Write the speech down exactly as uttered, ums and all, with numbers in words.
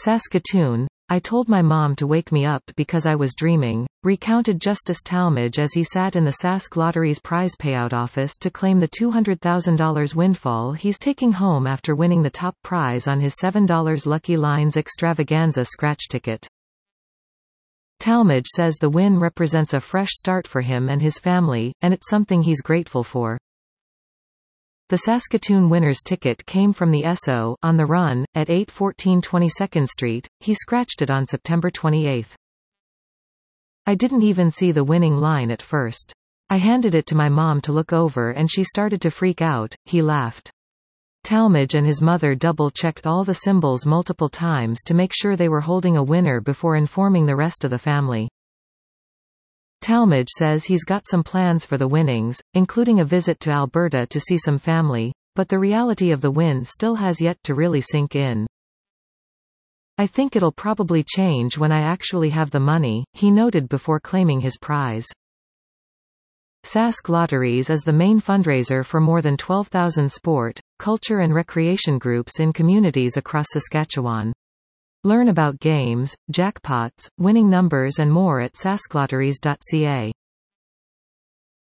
Saskatoon. I told my mom to wake me up because I was dreaming, recounted Justice Talmadge as he sat in the Sask Lottery's prize payout office to claim the two hundred thousand dollars windfall he's taking home after winning the top prize on his seven dollar Lucky Lines Extravaganza scratch ticket. Talmadge says the win represents a fresh start for him and his family, and it's something he's grateful for. The Saskatoon winner's ticket came from the Esso on the Run, at eight fourteen twenty-second Street. He scratched it on September twenty-eighth. I didn't even see the winning line at first. I handed it to my mom to look over and she started to freak out, he laughed. Talmadge and his mother double-checked all the symbols multiple times to make sure they were holding a winner before informing the rest of the family. Talmadge says he's got some plans for the winnings, including a visit to Alberta to see some family, but the reality of the win still has yet to really sink in. I think it'll probably change when I actually have the money, he noted before claiming his prize. Sask Lotteries is the main fundraiser for more than twelve thousand sport, culture and recreation groups in communities across Saskatchewan. Learn about games, jackpots, winning numbers and more at sasklotteries dot c a.